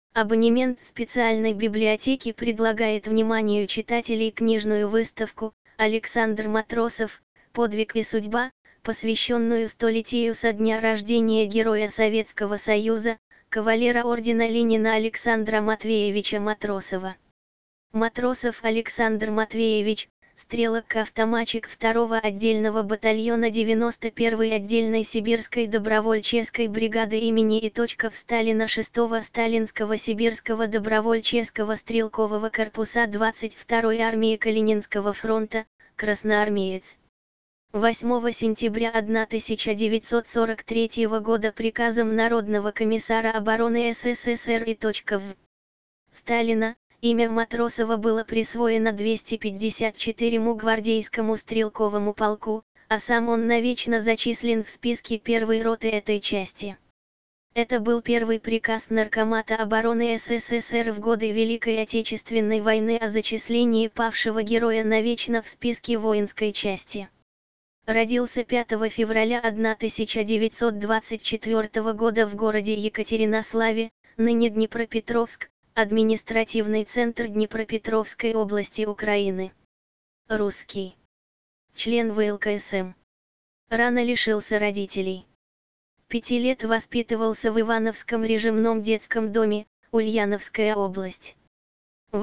Абонемент специальной библиотеки предлагает вниманию читателей книжную выставку «Александр Матросов. Подвиг и судьба», посвященную столетию со дня рождения Героя Советского Союза, кавалера ордена Ленина Александра Матвеевича Матросова. Матросов Александр Матвеевич, стрелок-автоматчик 2-го отдельного батальона 91-й отдельной сибирской добровольческой бригады имени И.В. Сталина 6-го Сталинского сибирского добровольческого стрелкового корпуса 22-й армии Калининского фронта, красноармеец. 8 сентября 1943 года приказом Народного комиссара обороны СССР И.В. Сталина, имя Матросова было присвоено 254-му гвардейскому стрелковому полку, а сам он навечно зачислен в списки первой роты этой части. Это был первый приказ Наркомата обороны СССР в годы Великой Отечественной войны о зачислении павшего героя навечно в списки воинской части. Родился 5 февраля 1924 года в городе Екатеринославе, ныне Днепропетровск, административный центр Днепропетровской области Украины. Русский. Член ВЛКСМ. Рано лишился родителей. 5 лет воспитывался в Ивановском режимном детском доме, Ульяновская область. В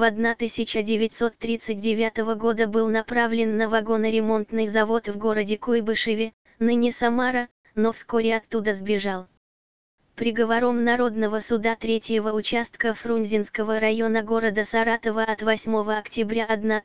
1939 года был направлен на вагоноремонтный завод в городе Куйбышеве, ныне Самара, но вскоре оттуда сбежал. Приговором Народного суда 3-го участка Фрунзенского района города Саратова от 8 октября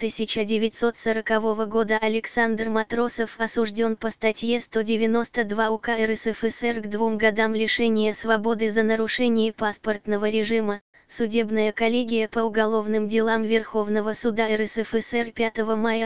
1940 года Александр Матросов осужден по статье 192 УК РСФСР к 2 годам лишения свободы за нарушение паспортного режима. Судебная коллегия по уголовным делам Верховного суда РСФСР 5 мая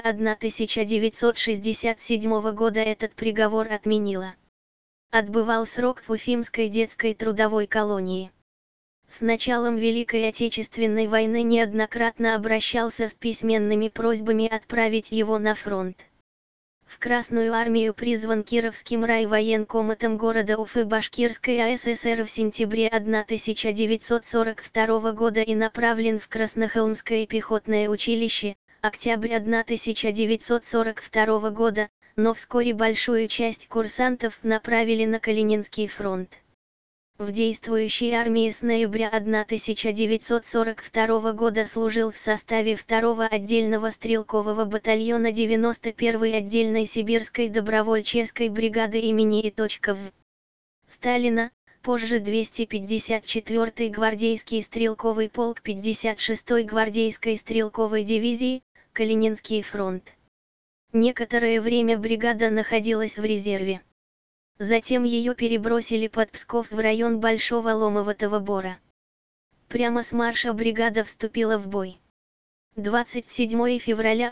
1967 года этот приговор отменила. Отбывал срок в Уфимской детской трудовой колонии. С началом Великой Отечественной войны неоднократно обращался с письменными просьбами отправить его на фронт. В Красную армию призван Кировским райвоенкоматом города Уфы Башкирской АССР в сентябре 1942 года и направлен в Краснохолмское пехотное училище, октябрь 1942 года, но вскоре большую часть курсантов направили на Калининский фронт. В действующей армии с ноября 1942 года служил в составе 2-го отдельного стрелкового батальона 91-й отдельной сибирской добровольческой бригады имени И.В. Сталина, позже 254-й гвардейский стрелковый полк 56-й гвардейской стрелковой дивизии, Калининский фронт. Некоторое время бригада находилась в резерве. Затем ее перебросили под Псков в район Большого Ломоватого Бора. Прямо с марша бригада вступила в бой. 27 февраля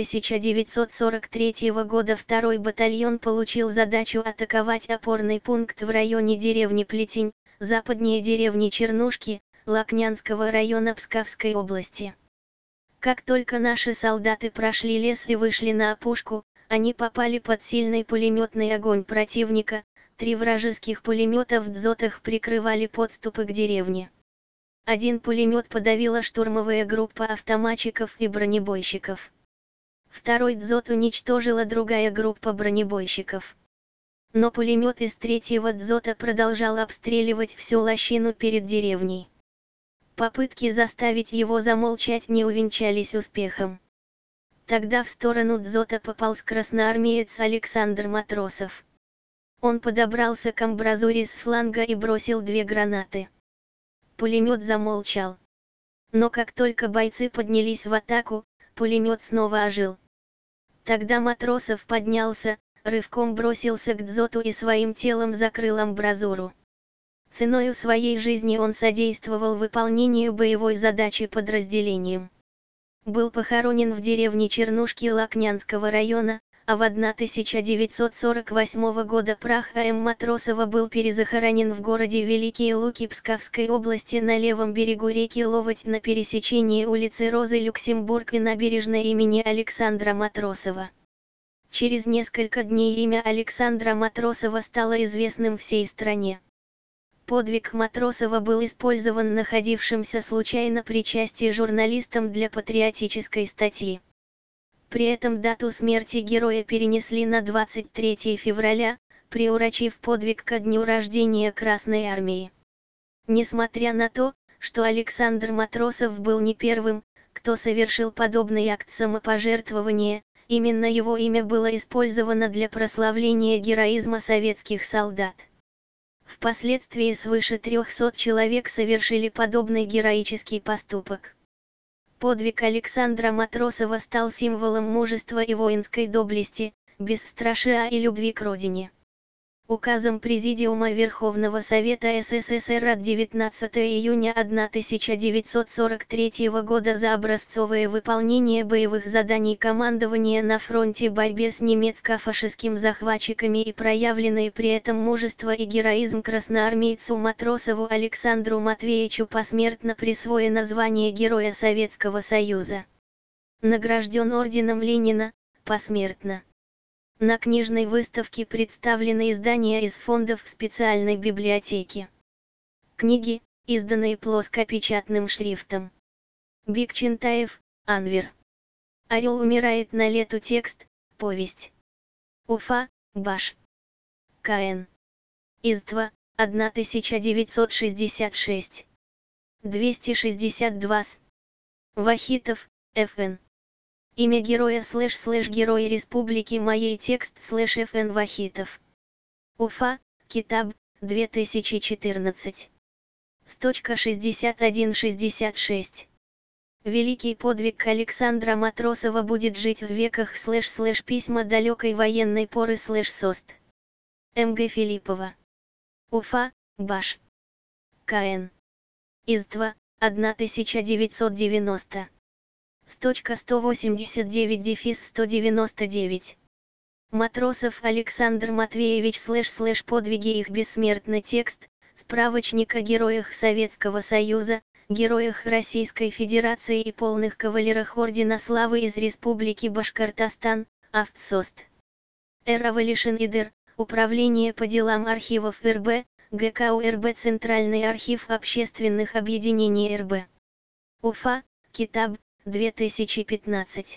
1943 года 2-й батальон получил задачу атаковать опорный пункт в районе деревни Плетень, западнее деревни Чернушки, Лакнянского района Псковской области. Как только наши солдаты прошли лес и вышли на опушку, они попали под сильный пулеметный огонь противника, 3 вражеских пулемета в дзотах прикрывали подступы к деревне. Один пулемет подавила штурмовая группа автоматчиков и бронебойщиков. Второй дзот уничтожила другая группа бронебойщиков. Но пулемет из 3-го дзота продолжал обстреливать всю лощину перед деревней. Попытки заставить его замолчать не увенчались успехом. Тогда в сторону дзота пополз красноармеец Александр Матросов. Он подобрался к амбразуре с фланга и бросил 2 гранаты. Пулемет замолчал. Но как только бойцы поднялись в атаку, пулемет снова ожил. Тогда Матросов поднялся, рывком бросился к дзоту и своим телом закрыл амбразуру. Ценою своей жизни он содействовал выполнению боевой задачи подразделением. Был похоронен в деревне Чернушки Лакнянского района, а в 1948 года прах А.М. Матросова был перезахоронен в городе Великие Луки Псковской области на левом берегу реки Ловоть на пересечении улицы Розы Люксембург и набережной имени Александра Матросова. Через несколько дней имя Александра Матросова стало известным всей стране. подвиг Матросова был использован находившимся случайно при части журналистом для патриотической статьи. При этом дату смерти героя перенесли на 23 февраля, приурочив подвиг ко дню рождения Красной Армии. Несмотря на то, что Александр Матросов был не первым, кто совершил подобный акт самопожертвования, именно его имя было использовано для прославления героизма советских солдат. Впоследствии свыше 300 человек совершили подобный героический поступок. Подвиг Александра Матросова стал символом мужества и воинской доблести, бесстрашия и любви к родине. Указом Президиума Верховного Совета СССР от 19 июня 1943 года за образцовое выполнение боевых заданий командования на фронте борьбе с немецко-фашистскими захватчиками и проявленные при этом мужество и героизм красноармейцу Матросову Александру Матвеевичу посмертно присвоено звание Героя Советского Союза. Награжден орденом Ленина, посмертно. На книжной выставке представлены издания из фондов специальной библиотеки. Книги, изданные плоскопечатным шрифтом. Бикчентаев, Анвер. «Орел умирает на лету» текст, повесть. Уфа, Баш. К.Н. Издва, 1966. 262 с. Вахитов, Ф.Н. Имя героя / Герой Республики моей текст / Ф.Н. Вахитов. Уфа, Китаб, 2014. 161-66. Великий подвиг Александра Матросова будет жить в веках / Письма далекой военной поры / СОСТ. М.Г. Филиппова. Уфа, Баш. К.Н. Издва, 1990. 189-199. Матросов Александр Матвеевич / подвиги их бессмертный текст, справочник о героях Советского Союза, героях Российской Федерации и полных кавалерах Ордена Славы из Республики Башкортостан, АФТСОСТ. Эравалишин Идер, Управление по делам архивов РБ, ГК УРБ Центральный архив общественных объединений РБ. Уфа, Китаб, 2015.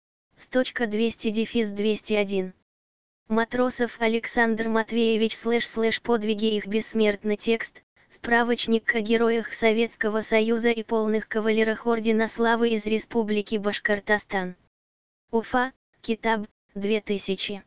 200-201. Матросов Александр Матвеевич / подвиги их бессмертный текст, справочник о героях Советского Союза и полных кавалерах Ордена Славы из Республики Башкортостан. Уфа, Китаб, 2000.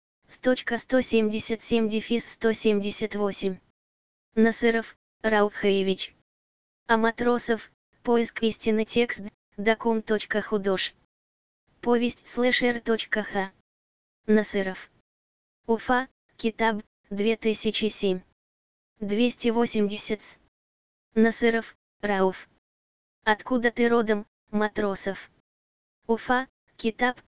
177-178. Насыров, Раухаевич. А Матросов, поиск истины текст, докум.худож. Повесть /р.х. Насыров. Уфа, Китаб, 2007. 280 с. Насыров, Рауф. Откуда ты родом, Матросов? Уфа, Китаб,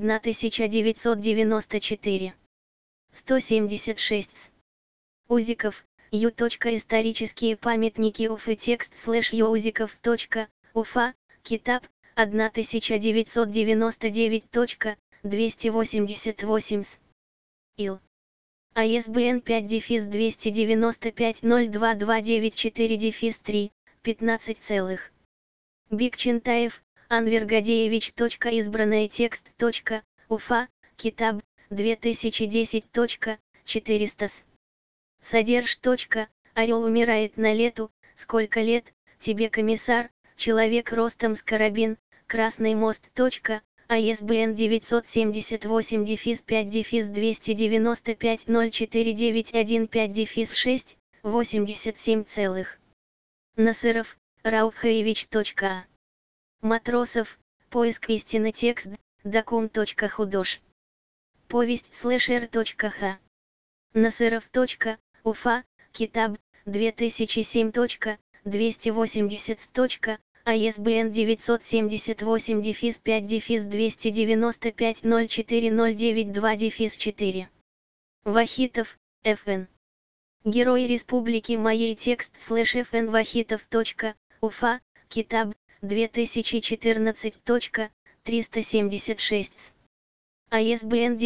1994. 176 с. Узиков, Ю. Исторические памятники Уфы текст / Юузиков. Уфа, Китаб, 1999. 288 с. Ил. АСБН 5-295-02294-3, 15 . Бикчентаев, Анвер Гадеевич. Избранное текст. Уфа, Китаб, 2010. 400 с. Содерж. Орел умирает на лету, сколько лет, тебе, комиссар, человек ростом с карабин, Красный мост. АСБН 975-5-295-0491-5-6, 87. Насыров, Раухаевич. А. Матросов, поиск истины текст, докум.худож. Повесть /р.х. Насыров. Уфа, Китаб, 2007. 280. АСБН 978-5-295-0409-2-4. Вахитов, Ф.Н. Герой Республики моей текст / Ф.Н. Вахитов. Уфа, Китаб, 2014. 376 с. ISBN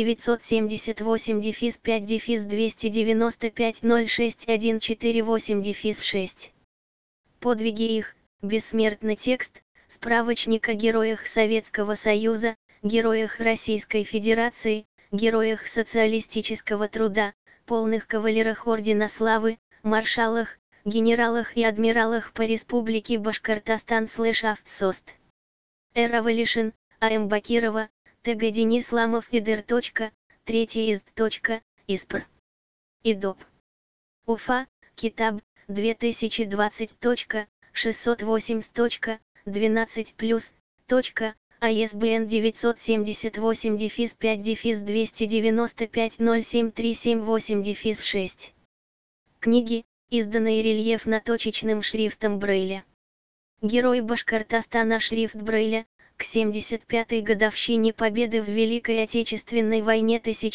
975-5-295-06148-6. Подвиги их, бессмертный текст, справочник о героях Советского Союза, героях Российской Федерации, героях социалистического труда, полных кавалерах Ордена Славы, маршалах, генералах и адмиралах по Республике Башкортостан /Автсост. Эравалишин, А.М. Бакирова, Т.Г. Денис Ламов и Др. 3 изд. Испр. Идоп. Уфа, Китаб, 2020. 680.12+. ISBN 978-5-295-07378-6. Книги, изданные рельефно-точечным шрифтом Брейля. Герой Башкортостана шрифт Брейля, к 75-й годовщине Победы в Великой Отечественной войне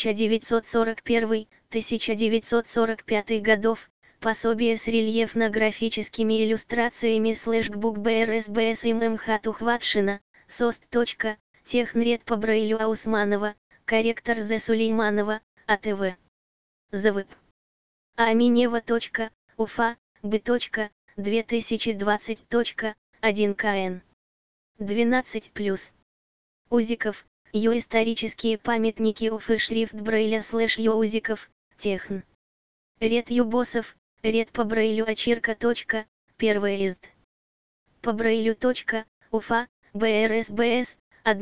1941-1945 годов, пособие с рельефно-графическими иллюстрациями /book БРСБС ММХ Тухватшина, СОСТ. Технред по Брейлю Аусманова, корректор З. Сулейманова, АТВ. ЗВП. Аминева. Уфа, Б. 2020. 1 КН. 12+. Узиков, Ё. Исторические памятники Уфы шрифт Брейля /Ё. Узиков, Техн. Ред Юбосов, Ред по Брейлю Очирка. 1 изд. По Брейлю. Уфа, БРСБС,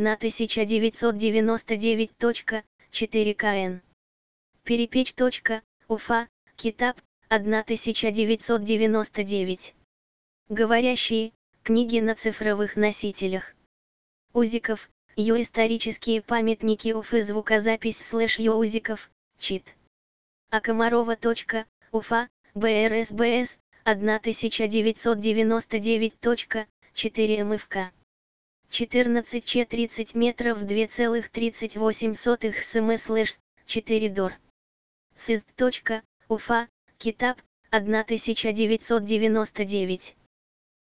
1999. 4 КН. Перепечь. Уфа, Китаб, 1999. Говорящие, книги на цифровых носителях. Узиков, Ё. Исторические памятники Уфы звукозапись /Ё. Узиков, чит. А Комарова. Уфа, БРСБС, 1999. 4 МФК. 14 Ч 30 метров 2,38 см /4 ДОР. СИЗД. Уфа, Китаб, 1999.